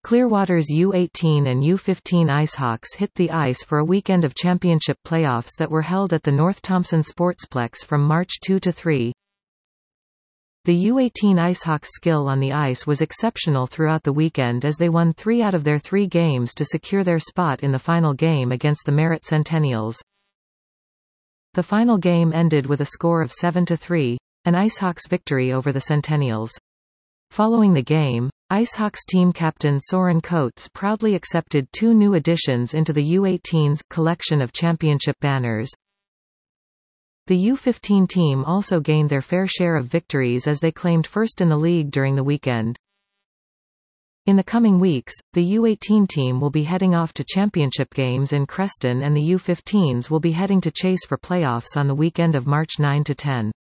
Clearwater's U18 and U15 IceHawks hit the ice for a weekend of championship playoffs that were held at the North Thompson Sportsplex from March 2–3. The U18 IceHawks' skill on the ice was exceptional throughout the weekend as they won 3 out of their 3 games to secure their spot in the final game against the Merritt Centennials. The final game ended with a score of 7–3, an IceHawks victory over the Centennials. Following the game, IceHawks team captain Soren Coates proudly accepted 2 new additions into the U18's collection of championship banners. The U15 team also gained their fair share of victories as they claimed first in the league during the weekend. In the coming weeks, the U18 team will be heading off to championship games in Creston and the U15s will be heading to Chase for playoffs on the weekend of March 9–10.